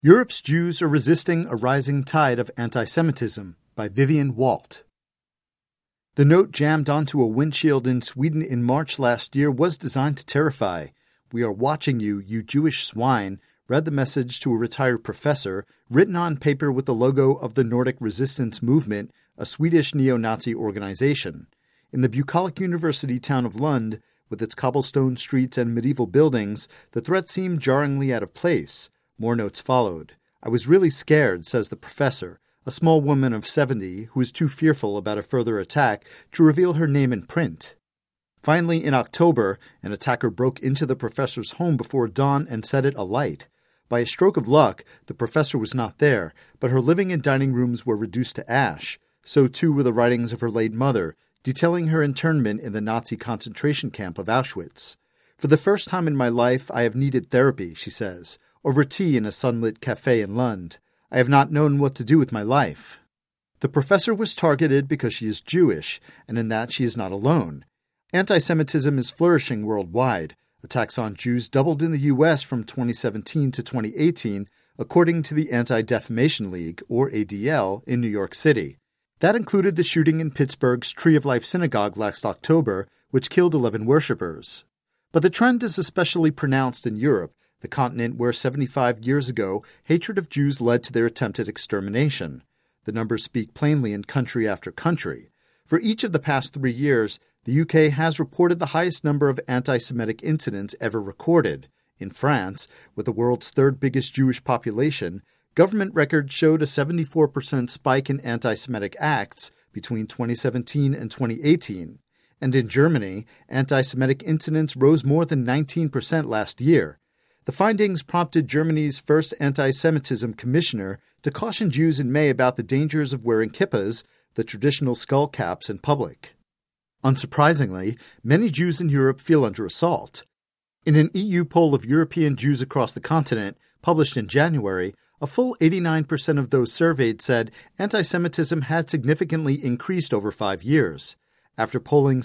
Europe's Jews are resisting a rising tide of anti-Semitism by Vivian Walt. The note jammed onto a windshield in Sweden in March last year was designed to terrify. "We are watching you, you Jewish swine," read the message to a retired professor, written on paper with the logo of the Nordic Resistance Movement, a Swedish neo-Nazi organization. In the bucolic university town of Lund, with its cobblestone streets and medieval buildings, the threat seemed jarringly out of place. More notes followed. "I was really scared," says the professor, a small woman of 70 who is too fearful about a further attack to reveal her name in print. Finally, in October, an attacker broke into the professor's home before dawn and set it alight. By a stroke of luck, the professor was not there, but her living and dining rooms were reduced to ash. So too were the writings of her late mother, detailing her internment in the Nazi concentration camp of Auschwitz. "For the first time in my life, I have needed therapy," she says, over tea in a sunlit cafe in Lund. "I have not known what to do with my life." The professor was targeted because she is Jewish, and in that she is not alone. Anti-Semitism is flourishing worldwide. Attacks on Jews doubled in the U.S. from 2017 to 2018, according to the Anti-Defamation League, or ADL, in New York City. That included the shooting in Pittsburgh's Tree of Life Synagogue last October, which killed 11 worshippers. But the trend is especially pronounced in Europe, the continent where 75 years ago, hatred of Jews led to their attempted extermination. The numbers speak plainly in country after country. For each of the past 3 years, the UK has reported the highest number of anti-Semitic incidents ever recorded. In France, with the world's third biggest Jewish population, government records showed a 74% spike in anti-Semitic acts between 2017 and 2018. And in Germany, anti-Semitic incidents rose more than 19% last year. The findings prompted Germany's first anti-Semitism commissioner to caution Jews in May about the dangers of wearing kippahs, the traditional skull caps, in public. Unsurprisingly, many Jews in Europe feel under assault. In an EU poll of European Jews across the continent, published in January, a full 89% of those surveyed said anti-Semitism had significantly increased over 5 years. After polling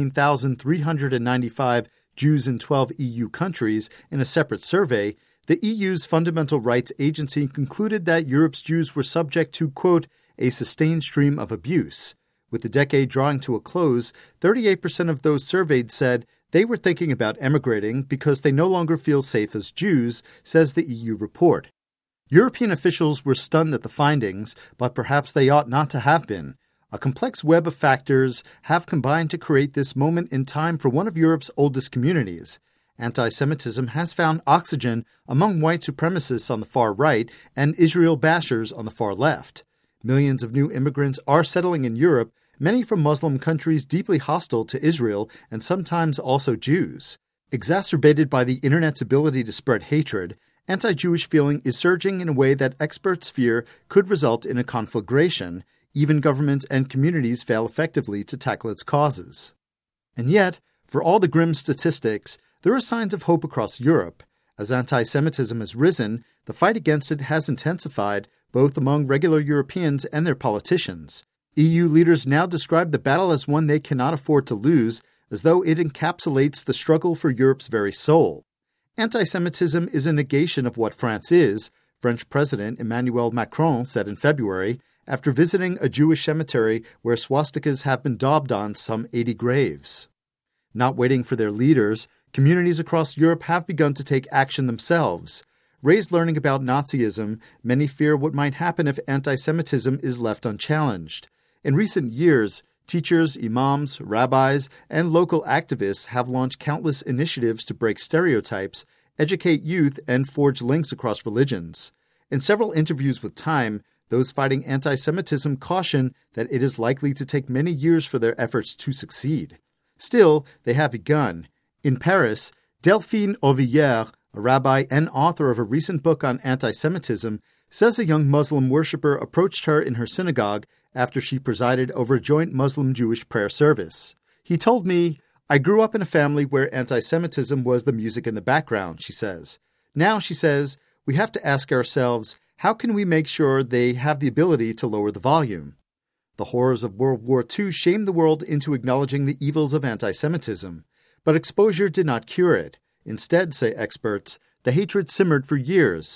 16,395 Jews in 12 EU countries in a separate survey, the EU's Fundamental Rights Agency concluded that Europe's Jews were subject to, quote, a sustained stream of abuse. With the decade drawing to a close, 38% of those surveyed said they were thinking about emigrating because they no longer feel safe as Jews, says the EU report. European officials were stunned at the findings, but perhaps they ought not to have been. A complex web of factors have combined to create this moment in time for one of Europe's oldest communities. Anti-Semitism has found oxygen among white supremacists on the far right and Israel bashers on the far left. Millions of new immigrants are settling in Europe, many from Muslim countries deeply hostile to Israel and sometimes also Jews. Exacerbated by the internet's ability to spread hatred, anti-Jewish feeling is surging in a way that experts fear could result in a conflagration. Even governments and communities fail effectively to tackle its causes. And yet, for all the grim statistics, there are signs of hope across Europe. As anti-Semitism has risen, the fight against it has intensified, both among regular Europeans and their politicians. EU leaders now describe the battle as one they cannot afford to lose, as though it encapsulates the struggle for Europe's very soul. Anti-Semitism is a negation of what France is, French President Emmanuel Macron said in February, after visiting a Jewish cemetery where swastikas have been daubed on some 80 graves. Not waiting for their leaders, communities across Europe have begun to take action themselves. Raised learning about Nazism, many fear what might happen if anti-Semitism is left unchallenged. In recent years, teachers, imams, rabbis, and local activists have launched countless initiatives to break stereotypes, educate youth, and forge links across religions. In several interviews with Time, those fighting anti-Semitism caution that it is likely to take many years for their efforts to succeed. Still, they have begun. In Paris, Delphine Auvillière, a rabbi and author of a recent book on anti-Semitism, says a young Muslim worshiper approached her in her synagogue after she presided over a joint Muslim-Jewish prayer service. "He told me, I grew up in a family where anti-Semitism was the music in the background," she says. Now, she says, we have to ask ourselves, how can we make sure they have the ability to lower the volume? The horrors of World War II shamed the world into acknowledging the evils of anti-Semitism. But exposure did not cure it. Instead, say experts, the hatred simmered for years.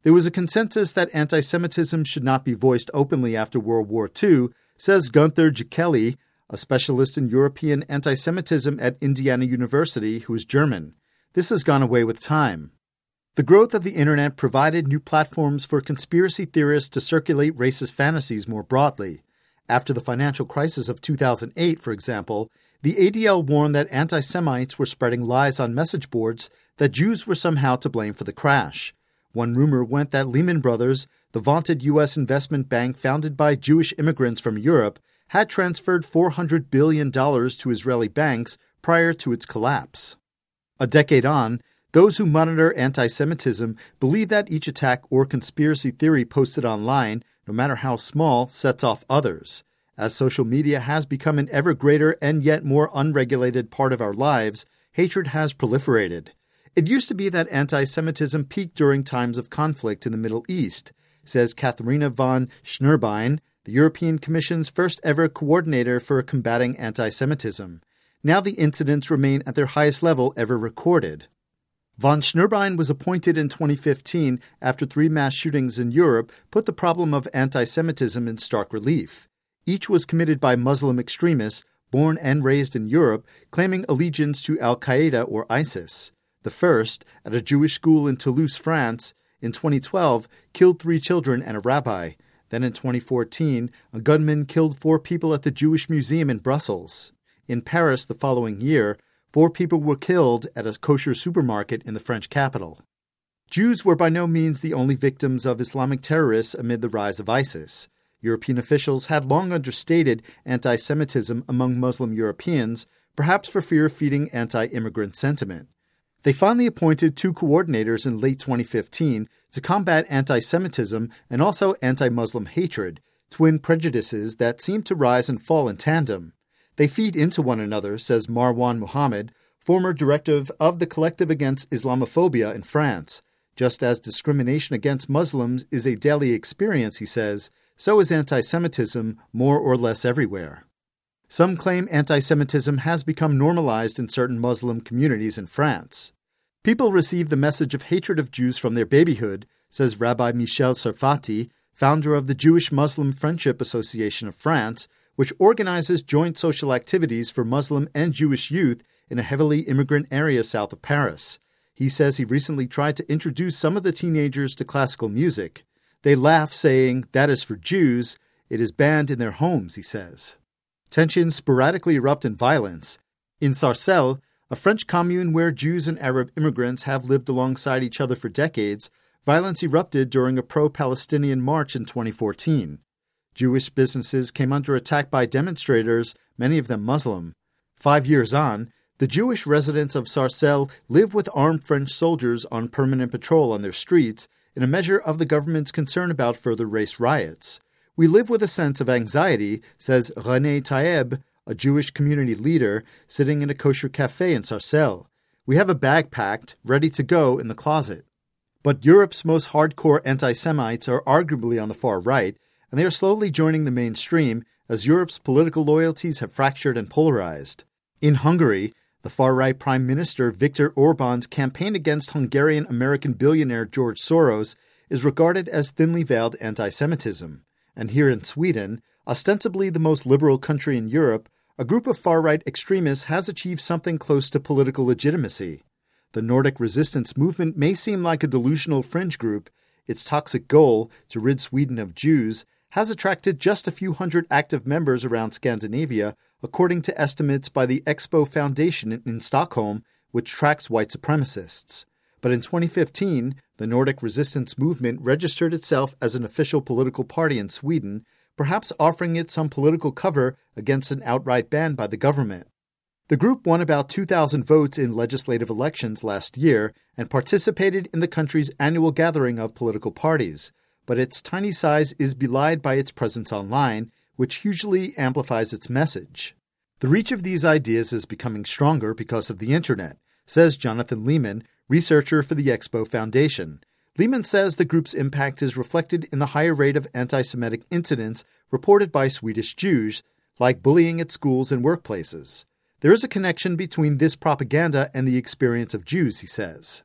There was a consensus that anti-Semitism should not be voiced openly after World War II, says Gunther Jekeli, a specialist in European anti-Semitism at Indiana University who is German. This has gone away with time. The growth of the internet provided new platforms for conspiracy theorists to circulate racist fantasies more broadly. After the financial crisis of 2008, for example, the ADL warned that anti-Semites were spreading lies on message boards that Jews were somehow to blame for the crash. One rumor went that Lehman Brothers, the vaunted U.S. investment bank founded by Jewish immigrants from Europe, had transferred $400 billion to Israeli banks prior to its collapse. A decade on, those who monitor anti-Semitism believe that each attack or conspiracy theory posted online, no matter how small, sets off others. As social media has become an ever greater and yet more unregulated part of our lives, hatred has proliferated. It used to be that anti-Semitism peaked during times of conflict in the Middle East, says Katharina von Schnurbein, the European Commission's first-ever coordinator for combating anti-Semitism. Now the incidents remain at their highest level ever recorded. Von Schnurbein was appointed in 2015 after 3 mass shootings in Europe put the problem of anti-Semitism in stark relief. Each was committed by Muslim extremists, born and raised in Europe, claiming allegiance to al-Qaeda or ISIS. The first, at a Jewish school in Toulouse, France, in 2012, killed 3 children and a rabbi. Then in 2014, a gunman killed 4 people at the Jewish Museum in Brussels. In Paris the following year, 4 people were killed at a kosher supermarket in the French capital. Jews were by no means the only victims of Islamic terrorists amid the rise of ISIS. European officials had long understated anti-Semitism among Muslim Europeans, perhaps for fear of feeding anti-immigrant sentiment. They finally appointed 2 coordinators in late 2015 to combat anti-Semitism and also anti-Muslim hatred, twin prejudices that seem to rise and fall in tandem. They feed into one another, says Marwan Mohammed, former director of the Collective Against Islamophobia in France. Just as discrimination against Muslims is a daily experience, he says, so is anti-Semitism more or less everywhere. Some claim anti-Semitism has become normalized in certain Muslim communities in France. People receive the message of hatred of Jews from their babyhood, says Rabbi Michel Sarfati, founder of the Jewish-Muslim Friendship Association of France, which organizes joint social activities for Muslim and Jewish youth in a heavily immigrant area south of Paris. He says he recently tried to introduce some of the teenagers to classical music. They laugh, saying, "That is for Jews. It is banned in their homes," he says. Tensions sporadically erupt in violence. In Sarcelles, a French commune where Jews and Arab immigrants have lived alongside each other for decades, violence erupted during a pro-Palestinian march in 2014. Jewish businesses came under attack by demonstrators, many of them Muslim. 5 years on, the Jewish residents of Sarcelles live with armed French soldiers on permanent patrol on their streets in a measure of the government's concern about further race riots. We live with a sense of anxiety, says René Taeb, a Jewish community leader, sitting in a kosher cafe in Sarcelles. We have a bag packed, ready to go in the closet. But Europe's most hardcore anti-Semites are arguably on the far right, and they are slowly joining the mainstream as Europe's political loyalties have fractured and polarized. In Hungary, the far-right Prime Minister Viktor Orban's campaign against Hungarian-American billionaire George Soros is regarded as thinly veiled anti-Semitism. And here in Sweden, ostensibly the most liberal country in Europe, a group of far-right extremists has achieved something close to political legitimacy. The Nordic resistance movement may seem like a delusional fringe group. Its toxic goal, to rid Sweden of Jews, has attracted just a few hundred active members around Scandinavia, according to estimates by the Expo Foundation in Stockholm, which tracks white supremacists. But in 2015, the Nordic resistance movement registered itself as an official political party in Sweden, perhaps offering it some political cover against an outright ban by the government. The group won about 2,000 votes in legislative elections last year and participated in the country's annual gathering of political parties, but its tiny size is belied by its presence online, which hugely amplifies its message. The reach of these ideas is becoming stronger because of the internet, says Jonathan Lehman, researcher for the Expo Foundation. Lehman says the group's impact is reflected in the higher rate of anti-Semitic incidents reported by Swedish Jews, like bullying at schools and workplaces. There is a connection between this propaganda and the experience of Jews, he says.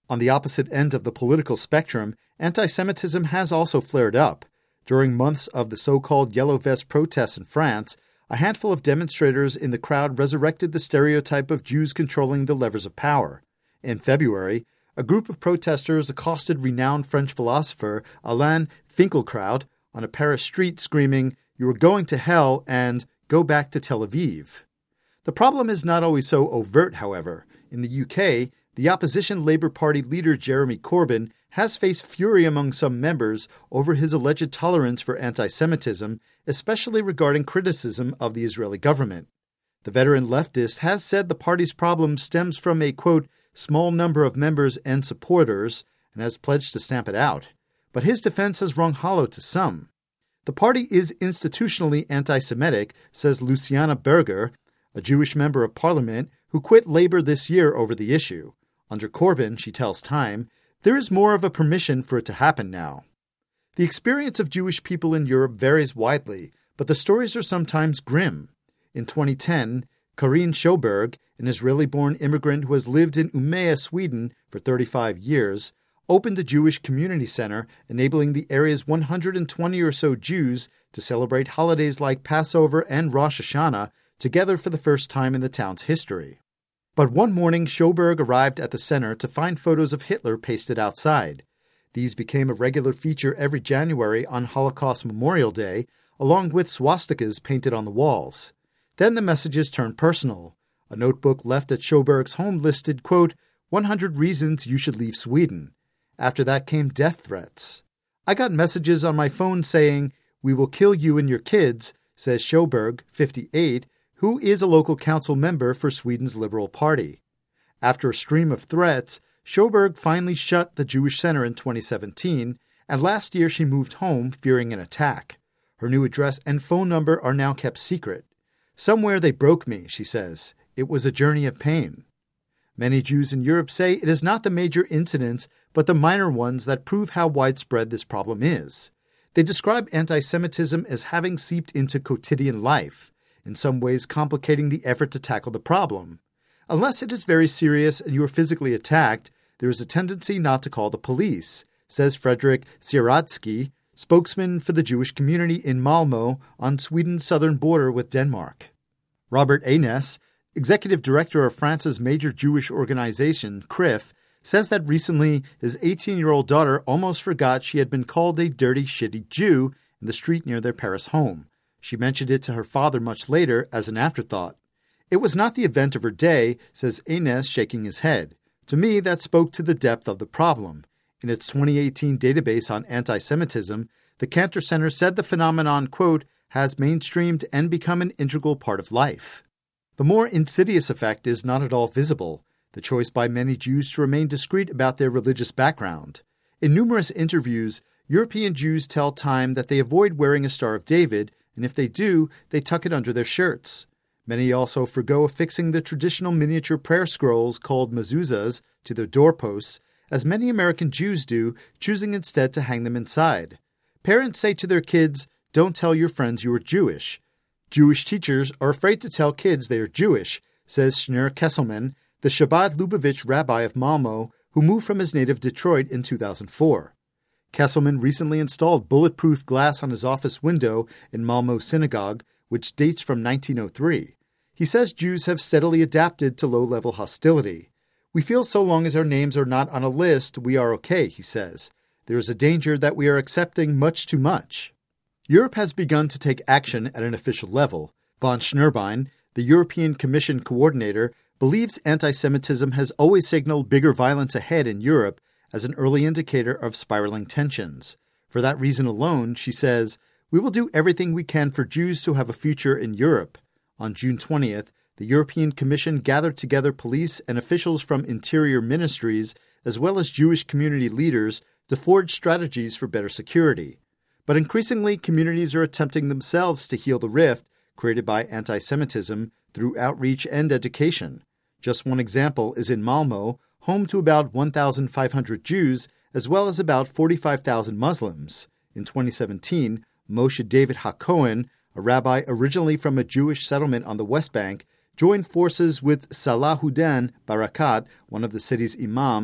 On the opposite end of the political spectrum, anti-Semitism has also flared up. During months of the so-called Yellow Vest protests in France, a handful of demonstrators in the crowd resurrected the stereotype of Jews controlling the levers of power. In February, a group of protesters accosted renowned French philosopher Alain Finkielkraut on a Paris street screaming, "You are going to hell," and "Go back to Tel Aviv." The problem is not always so overt, however. In the UK, the opposition Labour Party leader Jeremy Corbyn has faced fury among some members over his alleged tolerance for anti-Semitism, especially regarding criticism of the Israeli government. The veteran leftist has said the party's problem stems from a, quote, small number of members and supporters, and has pledged to stamp it out. But his defense has rung hollow to some. The party is institutionally anti-Semitic, says Luciana Berger, a Jewish member of parliament who quit Labour this year over the issue. Under Corbyn, she tells Time, there is more of a permission for it to happen now. The experience of Jewish people in Europe varies widely, but the stories are sometimes grim. In 2010, Karin Sjöberg, an Israeli-born immigrant who has lived in Umeå, Sweden for 35 years, opened a Jewish community center, enabling the area's 120 or so Jews to celebrate holidays like Passover and Rosh Hashanah together for the first time in the town's history. But one morning, Sjöberg arrived at the center to find photos of Hitler pasted outside. These became a regular feature every January on Holocaust Memorial Day, along with swastikas painted on the walls. Then the messages turned personal. A notebook left at Sjöberg's home listed, quote, 100 reasons you should leave Sweden. After that came death threats. I got messages on my phone saying, we will kill you and your kids, says Sjöberg, 58, who is a local council member for Sweden's Liberal Party. After a stream of threats, Sjöberg finally shut the Jewish Center in 2017, and last year she moved home fearing an attack. Her new address and phone number are now kept secret. Somewhere they broke me, she says. It was a journey of pain. Many Jews in Europe say it is not the major incidents, but the minor ones that prove how widespread this problem is. They describe anti-Semitism as having seeped into quotidian life, in some ways complicating the effort to tackle the problem. Unless it is very serious and you are physically attacked, there is a tendency not to call the police, says Fredrik Siradsky, spokesman for the Jewish community in Malmö on Sweden's southern border with Denmark. Robert Anes, executive director of France's major Jewish organization, CRIF, says that recently his 18-year-old daughter almost forgot she had been called a dirty, shitty Jew in the street near their Paris home. She mentioned it to her father much later as an afterthought. It was not the event of her day, says Anes, shaking his head. To me, that spoke to the depth of the problem. In its 2018 database on anti-Semitism, the Cantor Center said the phenomenon, quote, has mainstreamed and become an integral part of life. The more insidious effect is not at all visible, the choice by many Jews to remain discreet about their religious background. In numerous interviews, European Jews tell Time that they avoid wearing a Star of David, and if they do, they tuck it under their shirts. Many also forgo affixing the traditional miniature prayer scrolls called mezuzahs to their doorposts, as many American Jews do, choosing instead to hang them inside. Parents say to their kids, don't tell your friends you are Jewish. Jewish teachers are afraid to tell kids they are Jewish, says Schneur Kesselman, the Chabad Lubavitch rabbi of Malmö, who moved from his native Detroit in 2004. Kesselman recently installed bulletproof glass on his office window in Malmö synagogue, which dates from 1903. He says Jews have steadily adapted to low-level hostility. We feel so long as our names are not on a list, we are okay, he says. There is a danger that we are accepting much too much. Europe has begun to take action at an official level. Von Schnurbein, the European Commission coordinator, believes anti-Semitism has always signaled bigger violence ahead in Europe as an early indicator of spiraling tensions. For that reason alone, she says, we will do everything we can for Jews to have a future in Europe. On June 20th, the European Commission gathered together police and officials from interior ministries as well as Jewish community leaders to forge strategies for better security. But increasingly, communities are attempting themselves to heal the rift created by anti-Semitism through outreach and education. Just one example is in Malmö, home to about 1,500 Jews, as well as about 45,000 Muslims. In 2017, Moshe David HaKohen, a rabbi originally from a Jewish settlement on the West Bank, joined forces with Salahuddin Barakat, one of the city's imams,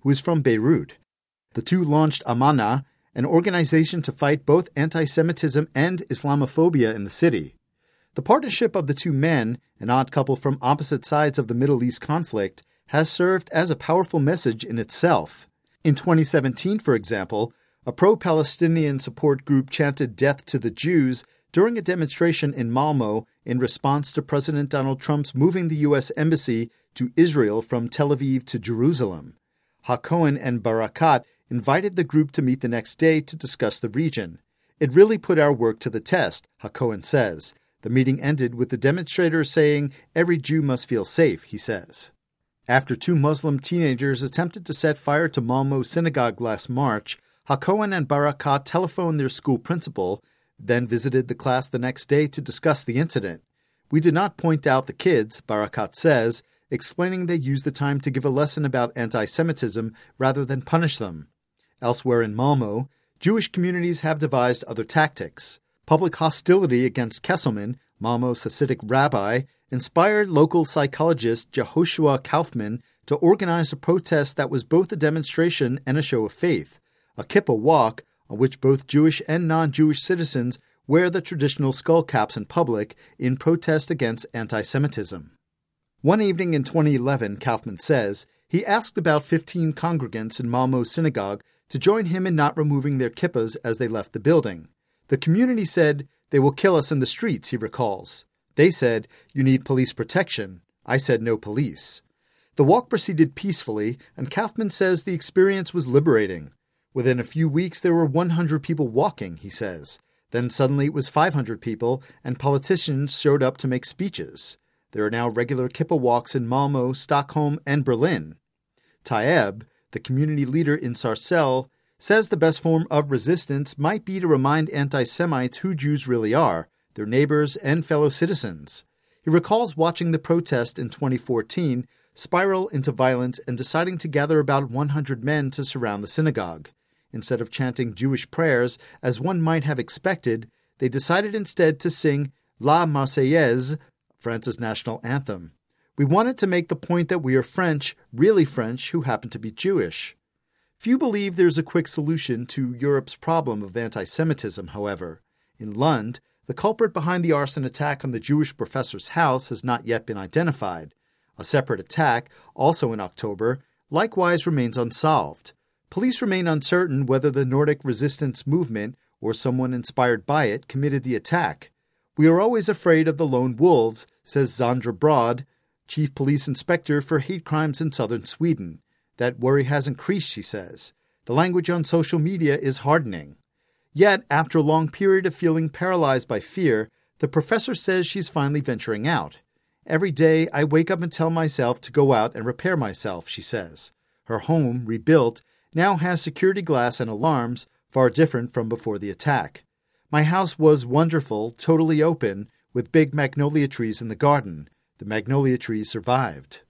who is from Beirut. The two launched Amana, an organization to fight both anti-Semitism and Islamophobia in the city. The partnership of the two men, an odd couple from opposite sides of the Middle East conflict, has served as a powerful message in itself. In 2017, for example, a pro-Palestinian support group chanted "Death to the Jews" during a demonstration in Malmo in response to President Donald Trump's moving the U.S. Embassy to Israel from Tel Aviv to Jerusalem. HaKohen and Barakat invited the group to meet the next day to discuss the region. "It really put our work to the test," HaKohen says. The meeting ended with the demonstrators saying, "Every Jew must feel safe," he says. After two Muslim teenagers attempted to set fire to Malmo synagogue last March, HaKohen and Barakat telephoned their school principal, then visited the class the next day to discuss the incident. "We did not point out the kids," Barakat says, explaining they used the time to give a lesson about anti-Semitism rather than punish them. Elsewhere in Malmo, Jewish communities have devised other tactics. Public hostility against Kesselman, Malmo's Hasidic rabbi, inspired local psychologist Jehoshua Kaufman to organize a protest that was both a demonstration and a show of faith, a kippah walk on which both Jewish and non-Jewish citizens wear the traditional skull caps in public in protest against anti-Semitism. One evening in 2011, Kaufman says, he asked about 15 congregants in Malmo's synagogue to join him in not removing their kippahs as they left the building. The community said, "They will kill us in the streets," he recalls. They said, "You need police protection." I said, "No police." The walk proceeded peacefully, and Kaufman says the experience was liberating. Within a few weeks, there were 100 people walking, he says. Then suddenly it was 500 people, and politicians showed up to make speeches. There are now regular kippah walks in Malmo, Stockholm, and Berlin. Taeb, the community leader in Sarcelles, says the best form of resistance might be to remind anti-Semites who Jews really are, their neighbors and fellow citizens. He recalls watching the protest in 2014 spiral into violence and deciding to gather about 100 men to surround the synagogue. Instead of chanting Jewish prayers, as one might have expected, they decided instead to sing La Marseillaise, France's national anthem. "We wanted to make the point that we are French, really French, who happen to be Jewish." Few believe there's a quick solution to Europe's problem of anti-Semitism, however. In Lund, the culprit behind the arson attack on the Jewish professor's house has not yet been identified. A separate attack, also in October, likewise remains unsolved. Police remain uncertain whether the Nordic resistance movement or someone inspired by it committed the attack. "We are always afraid of the lone wolves," says Sandra Broad, chief police inspector for hate crimes in southern Sweden. That worry has increased, she says. The language on social media is hardening. Yet, after a long period of feeling paralyzed by fear, the professor says she's finally venturing out. "Every day I wake up and tell myself to go out and repair myself," she says. Her home, rebuilt, now has security glass and alarms, far different from before the attack. "My house was wonderful, totally open, with big magnolia trees in the garden. The magnolia trees survived."